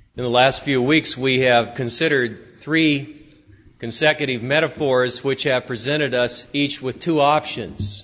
In the last few weeks, we have considered 3 consecutive metaphors which have presented us each with 2 options.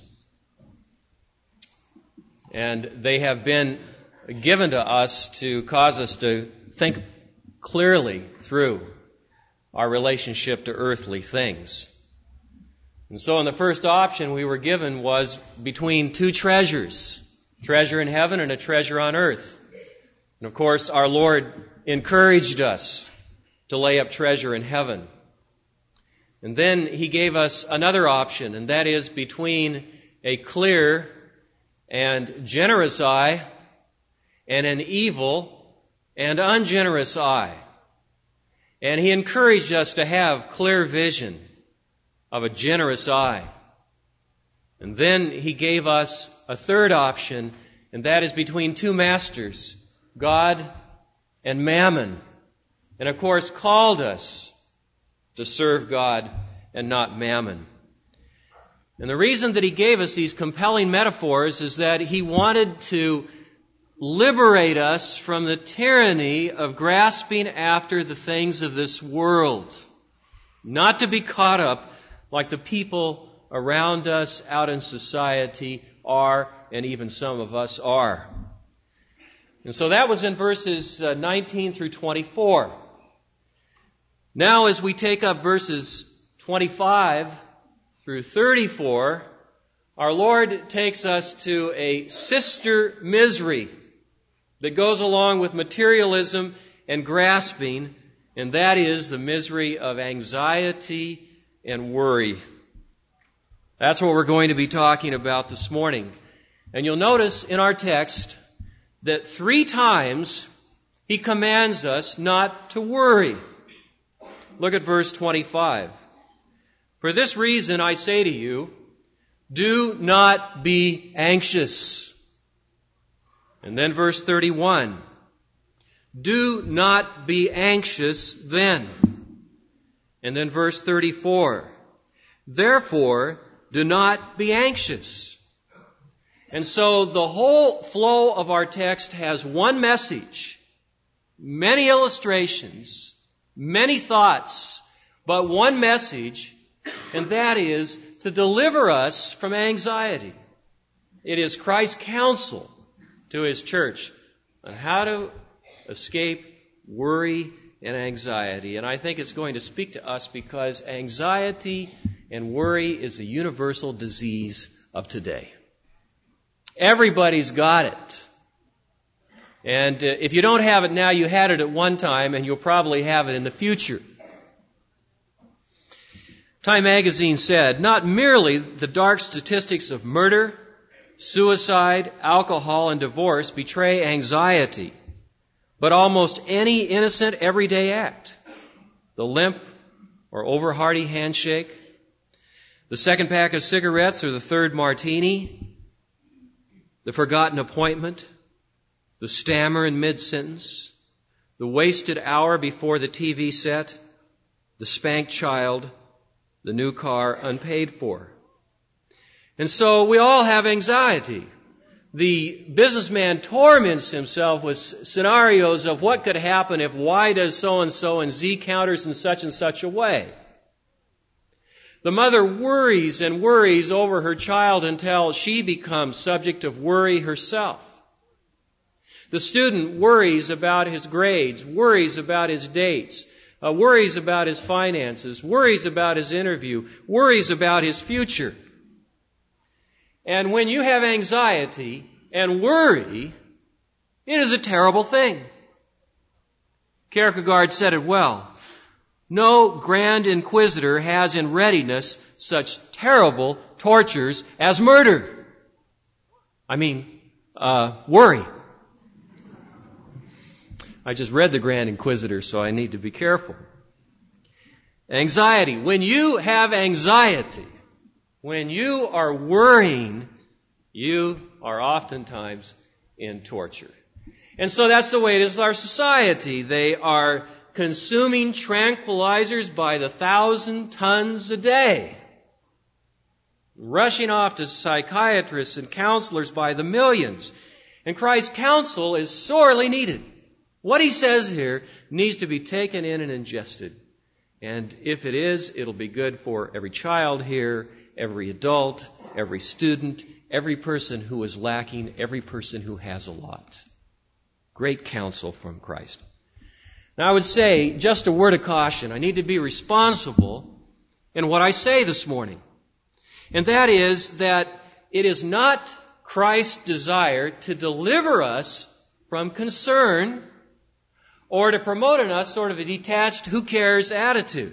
And they have been given to us to cause us to think clearly through our relationship to earthly things. And so in the first option we were given was between 2 treasures, treasure in heaven and a treasure on earth. And of course, our Lord encouraged us to lay up treasure in heaven. And then He gave us another option, and that is between a clear and generous eye and an evil and ungenerous eye. And He encouraged us to have clear vision of a generous eye. And then He gave us a third option, and that is between 2 masters, God and Mammon. And of course called us to serve God and not Mammon. And the reason that He gave us these compelling metaphors is that He wanted to liberate us from the tyranny of grasping after the things of this world. Not to be caught up like the people around us out in society are, and even some of us are. And so that was in verses 19 through 24. Now as we take up verses 25 through 34, our Lord takes us to a sister misery that goes along with materialism and grasping, and that is the misery of anxiety and worry. That's what we're going to be talking about this morning. And you'll notice in our text that 3 times He commands us not to worry. Look at verse 25. For this reason I say to you, do not be anxious. And then verse 31. Do not be anxious then. And then verse 34. Therefore, do not be anxious. And so the whole flow of our text has one message, many illustrations, many thoughts, but one message, and that is to deliver us from anxiety. It is Christ's counsel to His church on how to escape worry and anxiety. And I think it's going to speak to us because anxiety and worry is a universal disease of today. Everybody's got it. And if you don't have it now, you had it at one time, and you'll probably have it in the future. Time magazine said, not merely the dark statistics of murder, suicide, alcohol, and divorce betray anxiety, but almost any innocent everyday act. The limp or over-hearty handshake, the second pack of cigarettes or the third martini, the forgotten appointment, the stammer in mid-sentence, the wasted hour before the TV set, the spanked child, the new car unpaid for. And so we all have anxiety. The businessman torments himself with scenarios of what could happen if Y does so-and-so and Z counters in such and such a way. The mother worries and worries over her child until she becomes subject of worry herself. The student worries about his grades, worries about his dates, worries about his finances, worries about his interview, worries about his future. And when you have anxiety and worry, it is a terrible thing. Kierkegaard said it well. No grand inquisitor has in readiness such terrible tortures as murder. Worry. I just read the Grand Inquisitor, so I need to be careful. Anxiety. When you have anxiety, when you are worrying, you are oftentimes in torture. And so that's the way it is with our society. They are consuming tranquilizers by the 1,000 tons a day, rushing off to psychiatrists and counselors by the millions. And Christ's counsel is sorely needed. What he says here needs to be taken in and ingested. And if it is, it'll be good for every child here, every adult, every student, every person who is lacking, every person who has a lot. Great counsel from Christ. Now I would say, just a word of caution, I need to be responsible in what I say this morning. And that is that it is not Christ's desire to deliver us from concern or to promote in us sort of a detached, who cares attitude.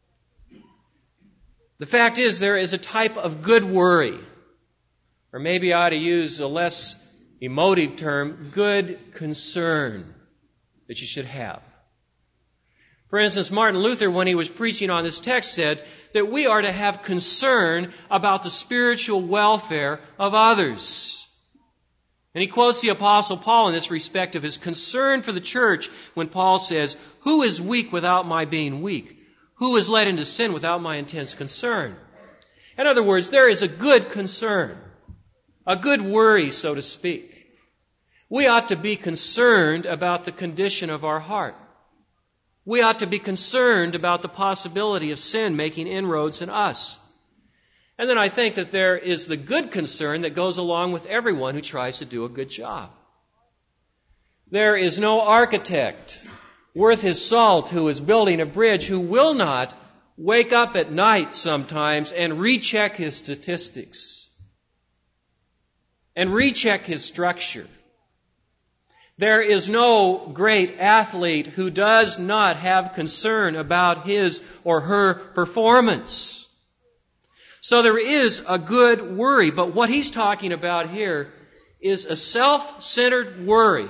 The fact is, there is a type of good worry, or maybe I ought to use a less emotive term, good concern that you should have. For instance, Martin Luther, when he was preaching on this text, said that we are to have concern about the spiritual welfare of others. And he quotes the Apostle Paul in this respect of his concern for the church when Paul says, "Who is weak without my being weak? Who is led into sin without my intense concern?" In other words, there is a good concern, a good worry, so to speak. We ought to be concerned about the condition of our heart. We ought to be concerned about the possibility of sin making inroads in us. And then I think that there is the good concern that goes along with everyone who tries to do a good job. There is no architect worth his salt who is building a bridge who will not wake up at night sometimes and recheck his statistics and recheck his structure. There is no great athlete who does not have concern about his or her performance. So there is a good worry, but what he's talking about here is a self-centered worry.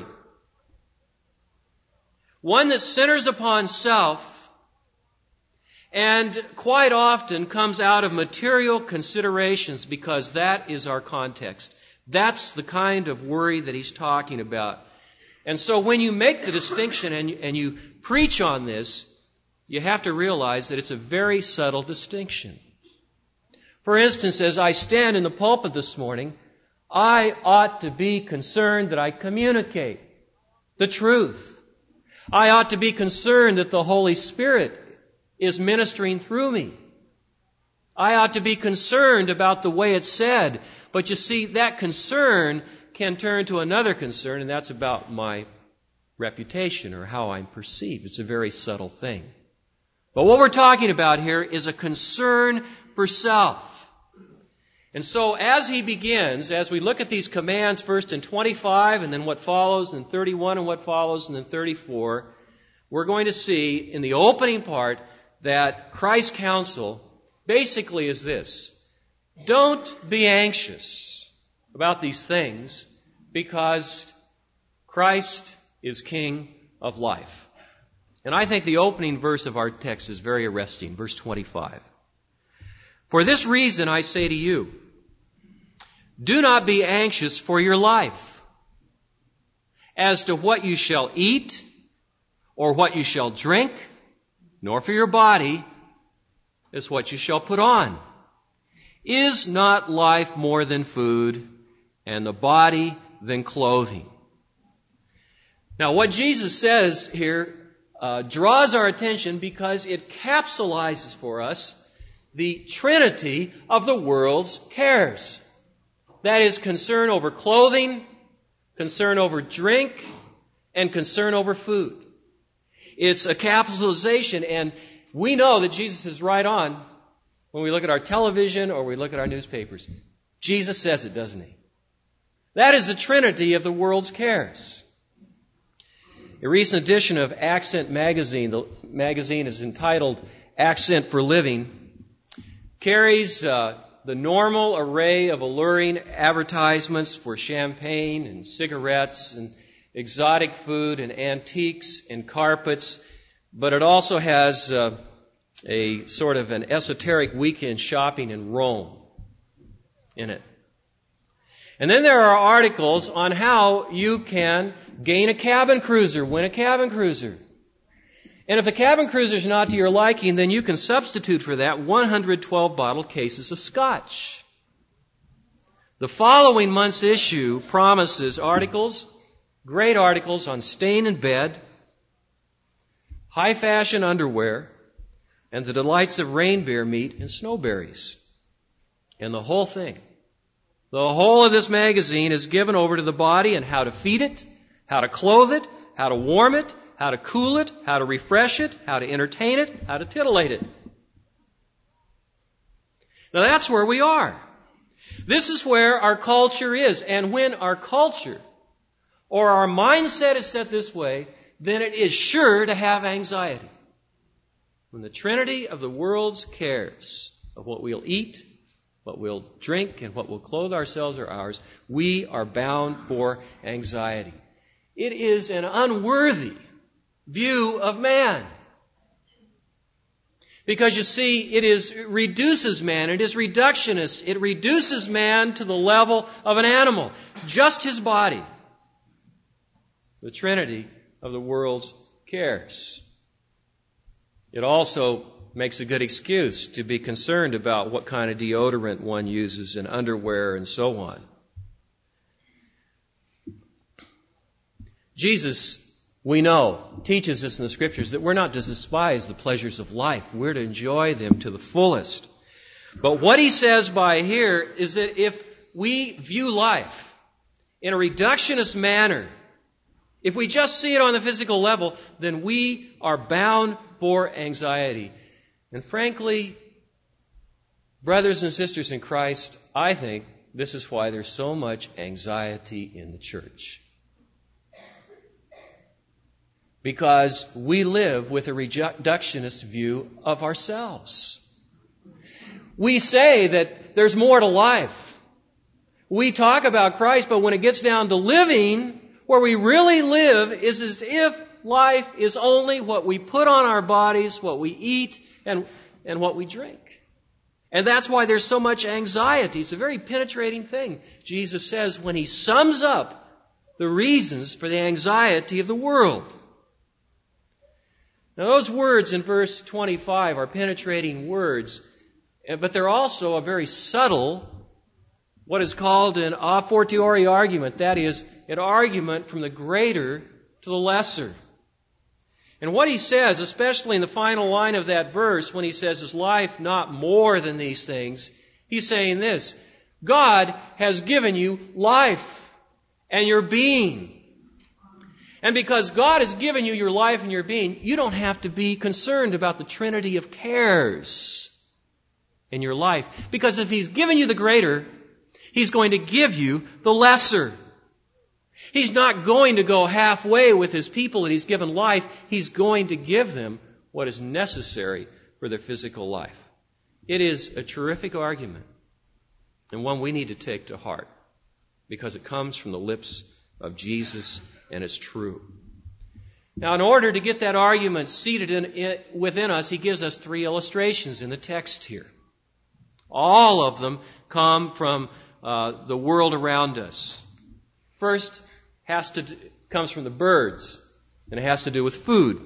One that centers upon self and quite often comes out of material considerations because that is our context. That's the kind of worry that he's talking about. And so when you make the distinction and you preach on this, you have to realize that it's a very subtle distinction. For instance, as I stand in the pulpit this morning, I ought to be concerned that I communicate the truth. I ought to be concerned that the Holy Spirit is ministering through me. I ought to be concerned about the way it's said. But you see, that concern can turn to another concern, and that's about my reputation or how I'm perceived. It's a very subtle thing. But what we're talking about here is a concern for self. And so as he begins, as we look at these commands first in 25 and then what follows in 31 and what follows and then 34, we're going to see in the opening part that Christ's counsel basically is this: don't be anxious about these things because Christ is King of life. And I think the opening verse of our text is very arresting, verse 25. For this reason I say to you, do not be anxious for your life, as to what you shall eat or what you shall drink, nor for your body as what you shall put on. Is not life more than food, and the body than clothing? Now, what Jesus says here draws our attention because it capsulizes for us the trinity of the world's cares. That is concern over clothing, concern over drink, and concern over food. It's a capitalization, and we know that Jesus is right on when we look at our television or we look at our newspapers. Jesus says it, doesn't he? That is the trinity of the world's cares. A recent edition of Accent magazine, the magazine is entitled Accent for Living, carries the normal array of alluring advertisements for champagne and cigarettes and exotic food and antiques and carpets, but it also has a sort of an esoteric weekend shopping in Rome in it. And then there are articles on how you can gain a cabin cruiser, win a cabin cruiser. And if the cabin cruiser is not to your liking, then you can substitute for that 112 bottle cases of scotch. The following month's issue promises articles, great articles on staying in bed, high-fashion underwear, and the delights of reindeer meat and snowberries. And the whole thing, the whole of this magazine is given over to the body and how to feed it, how to clothe it, how to warm it, how to cool it, how to refresh it, how to entertain it, how to titillate it. Now that's where we are. This is where our culture is. And when our culture or our mindset is set this way, then it is sure to have anxiety. When the trinity of the world's cares of what we'll eat, what we'll drink, and what we'll clothe ourselves are ours, we are bound for anxiety. It is an unworthy view of man. Because you see, it reduces man. It is reductionist. It reduces man to the level of an animal. Just his body. The trinity of the world's cares. It also makes a good excuse to be concerned about what kind of deodorant one uses and underwear and so on. Jesus, we know, teaches us in the Scriptures that we're not to despise the pleasures of life. We're to enjoy them to the fullest. But what he says by here is that if we view life in a reductionist manner, if we just see it on the physical level, then we are bound for anxiety. And frankly, brothers and sisters in Christ, I think this is why there's so much anxiety in the church. Because we live with a reductionist view of ourselves. We say that there's more to life. We talk about Christ, but when it gets down to living, where we really live is as if life is only what we put on our bodies, what we eat, and what we drink. And that's why there's so much anxiety. It's a very penetrating thing, Jesus says, when he sums up the reasons for the anxiety of the world. Now, those words in verse 25 are penetrating words, but they're also a very subtle, what is called an a fortiori argument. That is, an argument from the greater to the lesser. And what he says, especially in the final line of that verse, when he says, is life not more than these things? He's saying this: God has given you life and your being. And because God has given you your life and your being, you don't have to be concerned about the trinity of cares in your life. Because if he's given you the greater, he's going to give you the lesser. He's not going to go halfway with his people that he's given life. He's going to give them what is necessary for their physical life. It is a terrific argument, and one we need to take to heart, because it comes from the lips of Jesus, and it's true. Now, in order to get that argument seated within us, he gives us 3 illustrations in the text here. All of them come from the world around us. First, comes from the birds, and it has to do with food.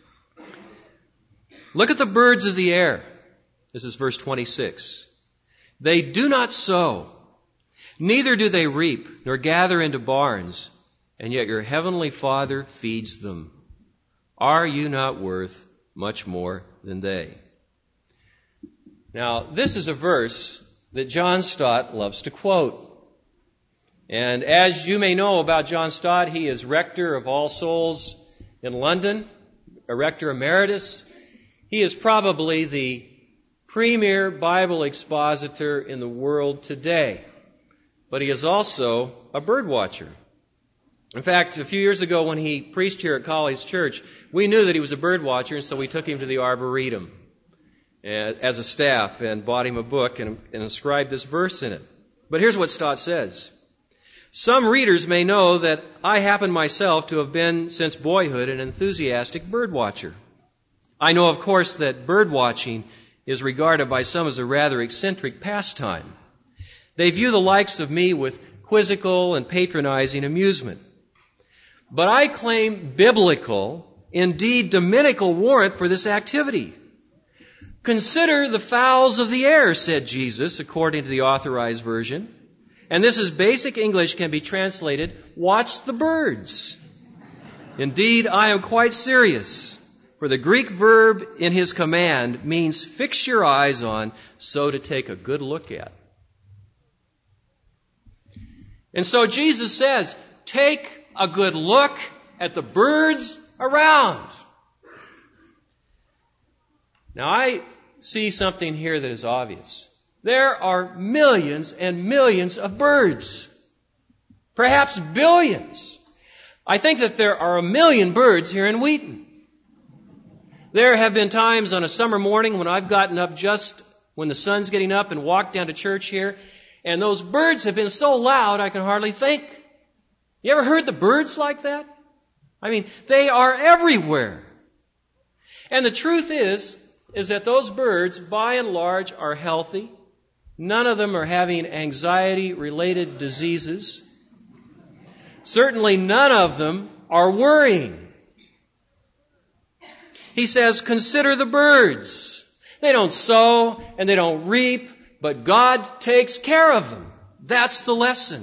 Look at the birds of the air. This is verse 26. They do not sow, neither do they reap, nor gather into barns, and yet your heavenly Father feeds them. Are you not worth much more than they? Now, this is a verse that John Stott loves to quote. And as you may know about John Stott, he is rector of All Souls in London, a rector emeritus. He is probably the premier Bible expositor in the world today. But he is also a bird watcher. In fact, a few years ago when he preached here at College Church, we knew that he was a bird watcher, and so we took him to the Arboretum as a staff and bought him a book and inscribed this verse in it. But here's what Stott says. Some readers may know that I happen myself to have been since boyhood an enthusiastic bird watcher. I know, of course, that bird watching is regarded by some as a rather eccentric pastime. They view the likes of me with quizzical and patronizing amusement. But I claim biblical, indeed dominical warrant for this activity. Consider the fowls of the air, said Jesus, according to the Authorized Version. And this is basic English, can be translated, watch the birds. Indeed, I am quite serious. For the Greek verb in his command means fix your eyes on, so to take a good look at. And so Jesus says, take a good look at the birds around. Now I see something here that is obvious. There are millions and millions of birds. Perhaps billions. I think that there are 1 million birds here in Wheaton. There have been times on a summer morning when I've gotten up just when the sun's getting up and walked down to church here, and those birds have been so loud I can hardly think. You ever heard the birds like that? I mean, they are everywhere. And the truth is that those birds, by and large, are healthy. None of them are having anxiety-related diseases. Certainly none of them are worrying. He says, consider the birds. They don't sow and they don't reap, but God takes care of them. That's the lesson.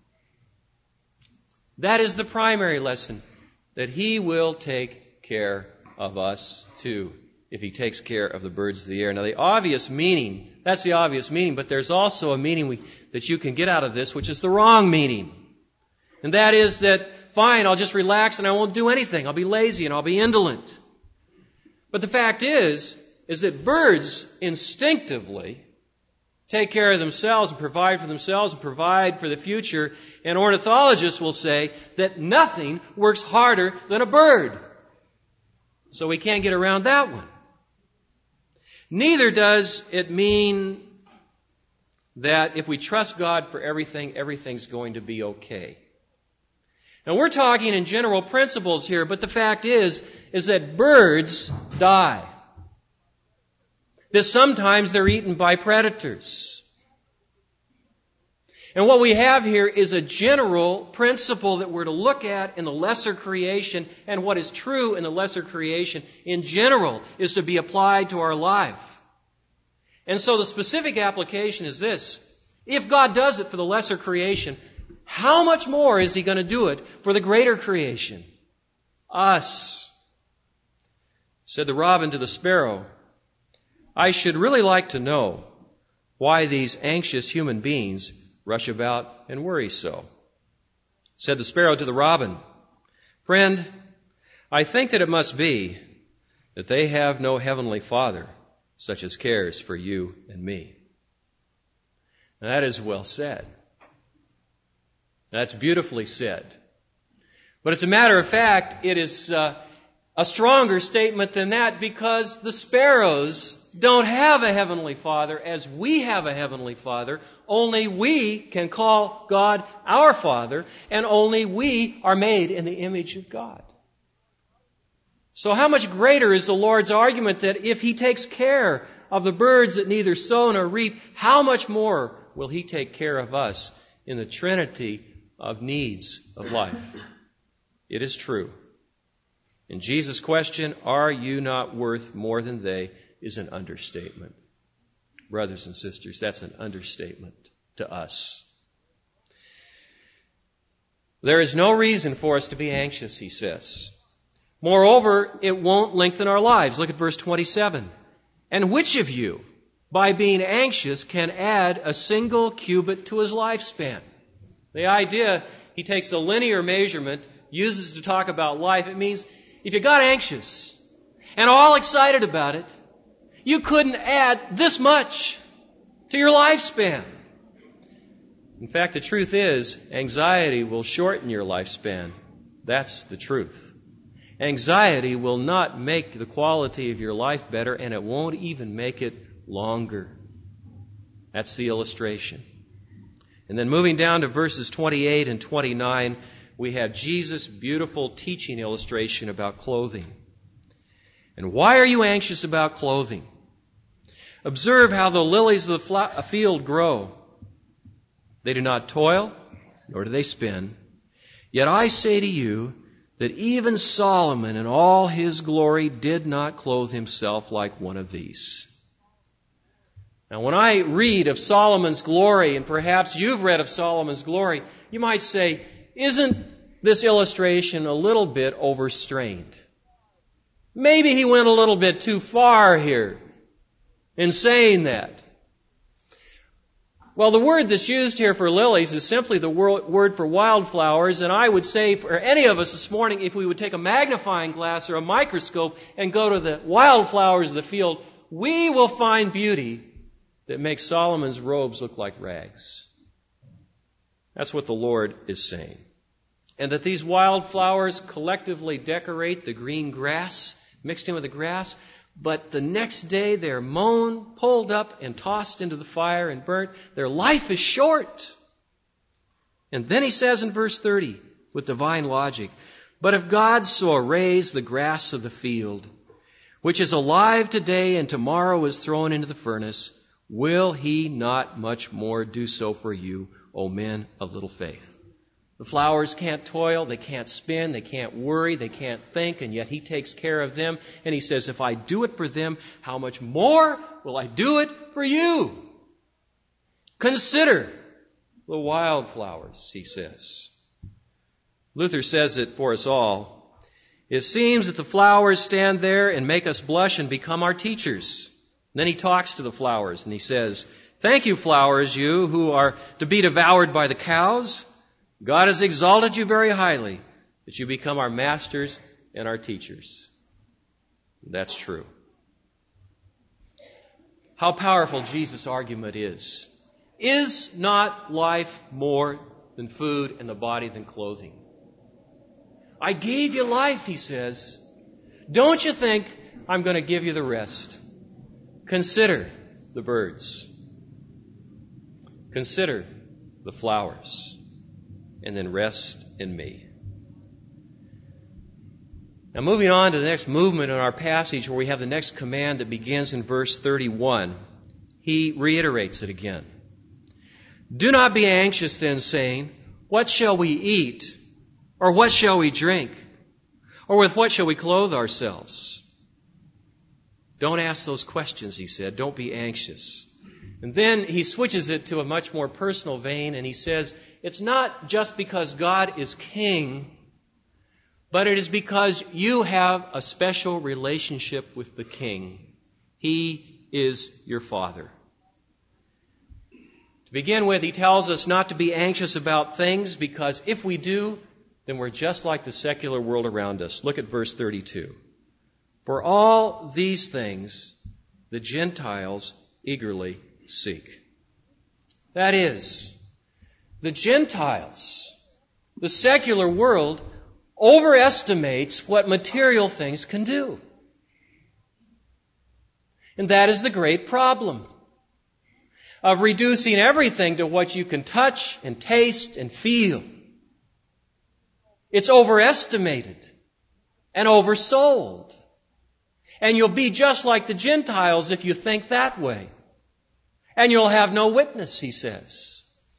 That is the primary lesson, that He will take care of us too, if He takes care of the birds of the air. Now the obvious meaning, that's the obvious meaning, but there's also a meaning that you can get out of this, which is the wrong meaning. And that is that, fine, I'll just relax and I won't do anything. I'll be lazy and I'll be indolent. But the fact is that birds instinctively take care of themselves and provide for themselves and provide for the future. And ornithologists will say that nothing works harder than a bird. So we can't get around that one. Neither does it mean that if we trust God for everything, everything's going to be okay. Now we're talking in general principles here, but the fact is that birds die. That sometimes they're eaten by predators. And what we have here is a general principle that we're to look at in the lesser creation, and what is true in the lesser creation in general is to be applied to our life. And so the specific application is this. If God does it for the lesser creation, how much more is He going to do it for the greater creation? Us. Said the robin to the sparrow, I should really like to know why these anxious human beings rush about and worry so. Said the sparrow to the robin, friend, I think that it must be that they have no heavenly Father such as cares for you and me. Now that is well said. That's beautifully said. But as a matter of fact, it is a stronger statement than that, because the sparrows don't have a heavenly Father as we have a heavenly Father. Only we can call God our Father, and only we are made in the image of God. So how much greater is the Lord's argument that if He takes care of the birds that neither sow nor reap, how much more will He take care of us in the trinity of needs of life? It is true. And Jesus' question, are you not worth more than they, is an understatement. Brothers and sisters, that's an understatement to us. There is no reason for us to be anxious, He says. Moreover, it won't lengthen our lives. Look at verse 27. And which of you, by being anxious, can add a single cubit to his lifespan? The idea, he takes a linear measurement, uses to talk about life. It means if you got anxious and all excited about it, you couldn't add this much to your lifespan. In fact, the truth is, anxiety will shorten your lifespan. That's the truth. Anxiety will not make the quality of your life better, and it won't even make it longer. That's the illustration. And then moving down to verses 28 and 29, we have Jesus' beautiful teaching illustration about clothing. And why are you anxious about clothing? Observe how the lilies of the field grow. They do not toil, nor do they spin. Yet I say to you that even Solomon in all his glory did not clothe himself like one of these. Now, when I read of Solomon's glory, and perhaps you've read of Solomon's glory, you might say, isn't this illustration a little bit overstrained? Maybe he went a little bit too far here in saying that. Well, the word that's used here for lilies is simply the word for wildflowers, and I would say for any of us this morning, if we would take a magnifying glass or a microscope and go to the wildflowers of the field, we will find beauty that makes Solomon's robes look like rags. That's what the Lord is saying. And that these wildflowers collectively decorate the green grass, mixed in with the grass, but the next day they're mown, pulled up, and tossed into the fire and burnt. Their life is short. And then he says in verse 30, with divine logic, "But if God so arrays the grass of the field, which is alive today and tomorrow is thrown into the furnace, will he not much more do so for you, O men of little faith?" The flowers can't toil, they can't spin, they can't worry, they can't think, and yet he takes care of them. And he says, if I do it for them, how much more will I do it for you? Consider the wildflowers, he says. Luther says it for us all. It seems that the flowers stand there and make us blush and become our teachers. And then he talks to the flowers and he says, "Thank you, flowers, you who are to be devoured by the cows. God has exalted you very highly, that you become our masters and our teachers." That's true. How powerful Jesus' argument is. Is not life more than food and the body than clothing? I gave you life, he says. Don't you think I'm going to give you the rest? Consider the birds. Consider the flowers. And then rest in me. Now moving on to the next movement in our passage where we have the next command that begins in verse 31, he reiterates it again. "Do not be anxious then, saying, what shall we eat? Or what shall we drink? Or with what shall we clothe ourselves?" Don't ask those questions, he said. Don't be anxious. And then he switches it to a much more personal vein and he says, it's not just because God is king, but it is because you have a special relationship with the king. He is your father. To begin with, he tells us not to be anxious about things because if we do, then we're just like the secular world around us. Look at verse 32. "For all these things the Gentiles eagerly seek." That is, the Gentiles, the secular world, overestimates what material things can do. And that is the great problem of reducing everything to what you can touch and taste and feel. It's overestimated and oversold. And you'll be just like the Gentiles if you think that way. And you'll have no witness, he says.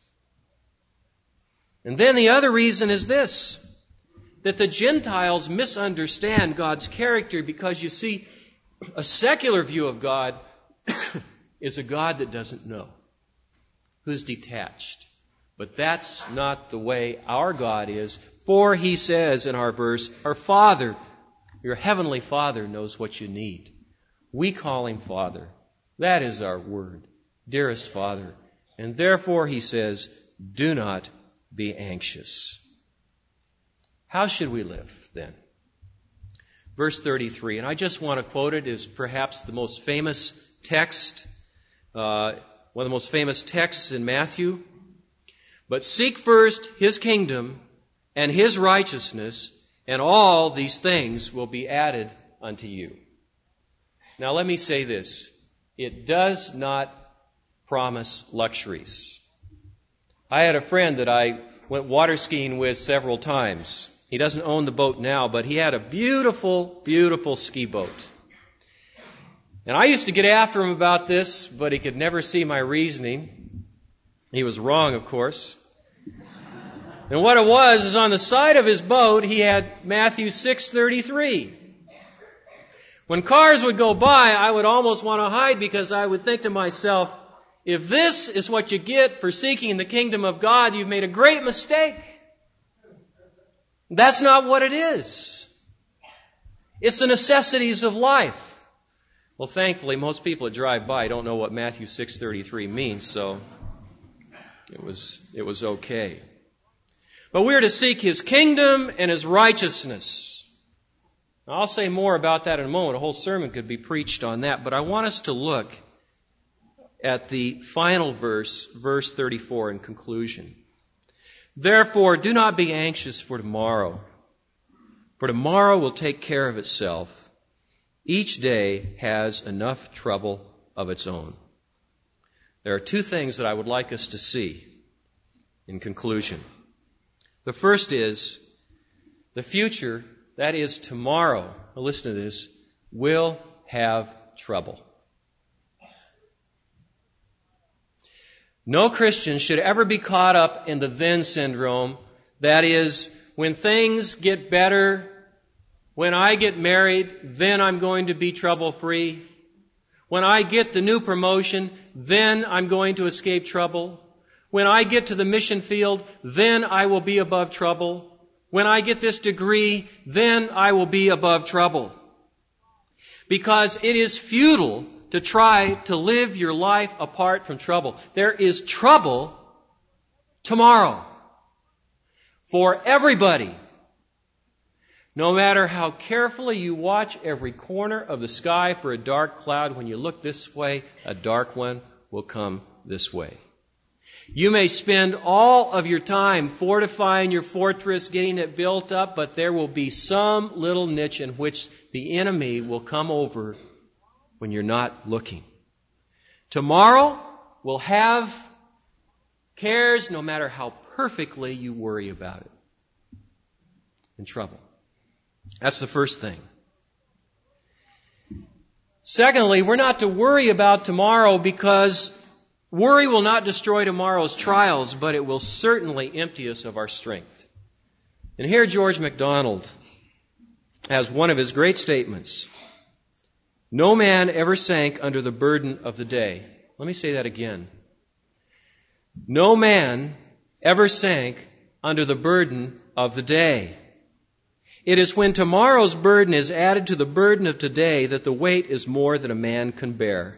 And then the other reason is this, that the Gentiles misunderstand God's character because, you see, a secular view of God is a God that doesn't know, who's detached. But that's not the way our God is. For he says in our verse, our Father, your heavenly Father knows what you need. We call him Father. That is our word. Dearest Father. And therefore, he says, do not be anxious. How should we live then? Verse 33, and I just want to quote it as perhaps the most famous text, one of the most famous texts in Matthew. But seek first his kingdom and his righteousness, and all these things will be added unto you. Now let me say this. It does not promise luxuries. I had a friend that I went water skiing with several times. He doesn't own the boat now, but he had a beautiful, beautiful ski boat. And I used to get after him about this, but he could never see my reasoning. He was wrong, of course. And what it was is on the side of his boat, he had Matthew 6:33. When cars would go by, I would almost want to hide because I would think to myself, if this is what you get for seeking the kingdom of God, you've made a great mistake. That's not what it is. It's the necessities of life. Well, thankfully, most people that drive by don't know what Matthew 6:33 means, so it was okay. But we're to seek His kingdom and His righteousness. Now, I'll say more about that in a moment. A whole sermon could be preached on that, but I want us to look at the final verse, verse 34 in conclusion. Therefore, do not be anxious for tomorrow will take care of itself. Each day has enough trouble of its own. There are two things that I would like us to see in conclusion. The first is the future, that is tomorrow, now listen to this, will have trouble. No Christian should ever be caught up in the then syndrome. That is, when things get better, when I get married, then I'm going to be trouble-free. When I get the new promotion, then I'm going to escape trouble. When I get to the mission field, then I will be above trouble. When I get this degree, then I will be above trouble. Because it is futile to try to live your life apart from trouble. There is trouble tomorrow for everybody. No matter how carefully you watch every corner of the sky for a dark cloud, when you look this way, a dark one will come this way. You may spend all of your time fortifying your fortress, getting it built up, but there will be some little niche in which the enemy will come over when you're not looking. Tomorrow will have cares no matter how perfectly you worry about it. And trouble. That's the first thing. Secondly, we're not to worry about tomorrow because worry will not destroy tomorrow's trials, but it will certainly empty us of our strength. And here George MacDonald has one of his great statements. No man ever sank under the burden of the day. Let me say that again. No man ever sank under the burden of the day. It is when tomorrow's burden is added to the burden of today that the weight is more than a man can bear.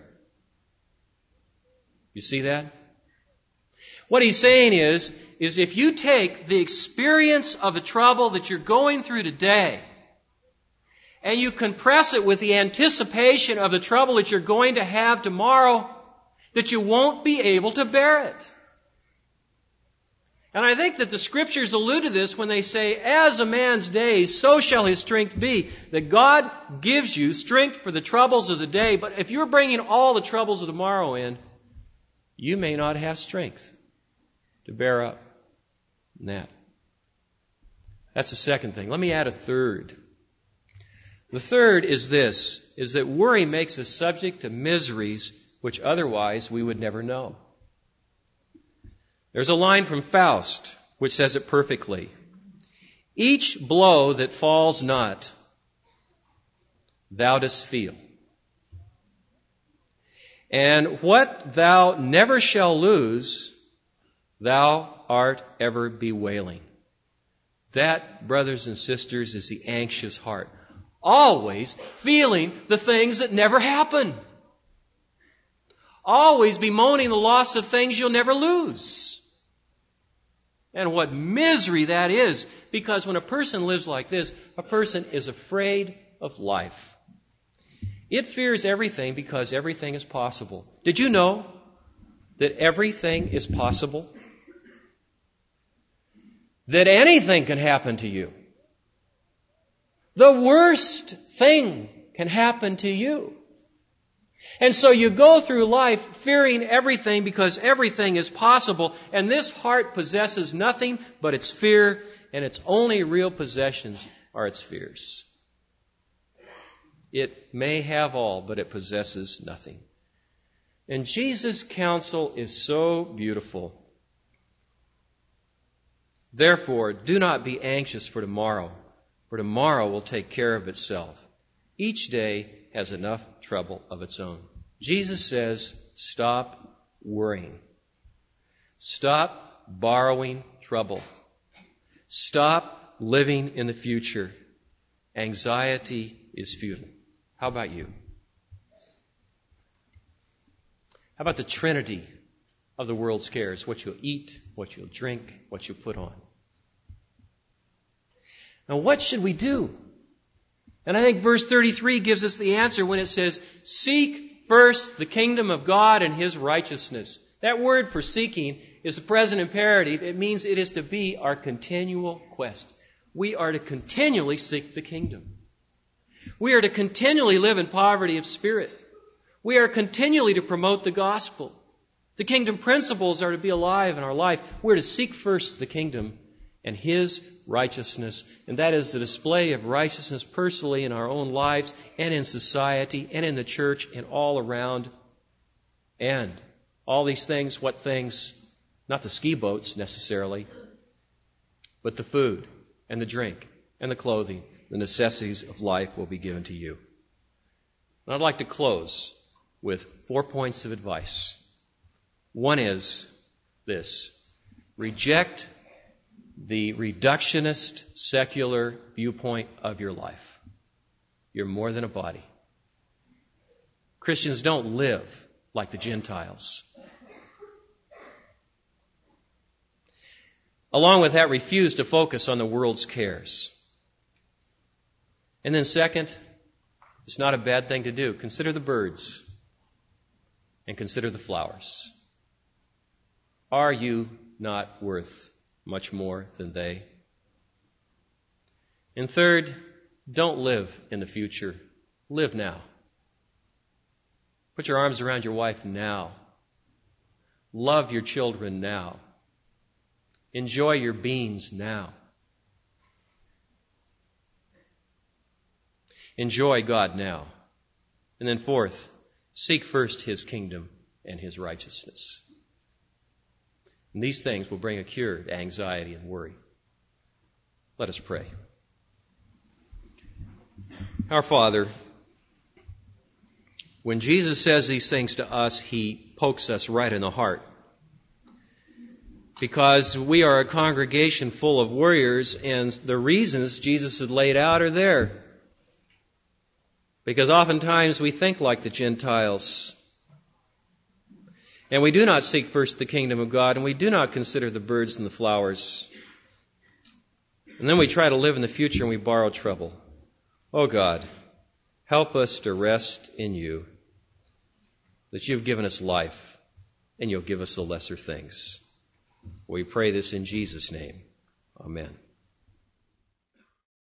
You see that? What he's saying is if you take the experience of the trouble that you're going through today and you compress it with the anticipation of the trouble that you're going to have tomorrow, that you won't be able to bear it. And I think that the Scriptures allude to this when they say, as a man's days, so shall his strength be. That God gives you strength for the troubles of the day, but if you're bringing all the troubles of tomorrow in, you may not have strength to bear up in that. That's the second thing. Let me add a third. The third is this, is that worry makes us subject to miseries which otherwise we would never know. There's a line from Faust which says it perfectly. Each blow that falls not, thou dost feel. And what thou never shall lose, thou art ever bewailing. That, brothers and sisters, is the anxious heart. Always feeling the things that never happen. Always bemoaning the loss of things you'll never lose. And what misery that is, because when a person lives like this, a person is afraid of life. It fears everything because everything is possible. Did you know that everything is possible? That anything can happen to you. The worst thing can happen to you. And so you go through life fearing everything because everything is possible, and this heart possesses nothing but its fear, and its only real possessions are its fears. It may have all, but it possesses nothing. And Jesus' counsel is so beautiful. Therefore, do not be anxious for tomorrow will take care of itself. Each day has enough trouble of its own. Jesus says, stop worrying. Stop borrowing trouble. Stop living in the future Anxiety is futile. How about you? How about the trinity of the world's cares? What you'll eat, what you'll drink, what you'll put on. Now, what should we do? And I think verse 33 gives us the answer when it says, seek first the kingdom of God and His righteousness. That word for seeking is the present imperative. It means it is to be our continual quest. We are to continually seek the kingdom. We are to continually live in poverty of spirit. We are continually to promote the gospel. The kingdom principles are to be alive in our life. We're to seek first the kingdom and His righteousness. And that is the display of righteousness personally in our own lives and in society and in the church and all around. And all these things, what things? Not the ski boats necessarily, but the food and the drink and the clothing, the necessities of life will be given to you. And I'd like to close with 4 points of advice. One is this: reject the reductionist secular viewpoint of your life. You're more than a body. Christians don't live like the Gentiles. Along with that, refuse to focus on the world's cares. And then second, it's not a bad thing to do. Consider the birds and consider the flowers. Are you not worth much more than they? And third, don't live in the future. Live now. Put your arms around your wife now. Love your children now. Enjoy your beans now. Enjoy God now. And then fourth, seek first His kingdom and His righteousness. And these things will bring a cure to anxiety and worry. Let us pray. Our Father, when Jesus says these things to us, He pokes us right in the heart. Because we are a congregation full of warriors, and the reasons Jesus had laid out are there. Because oftentimes we think like the Gentiles. And we do not seek first the kingdom of God, and we do not consider the birds and the flowers. And then we try to live in the future and we borrow trouble. Oh God, help us to rest in You, that You've given us life, and You'll give us the lesser things. We pray this in Jesus' name. Amen.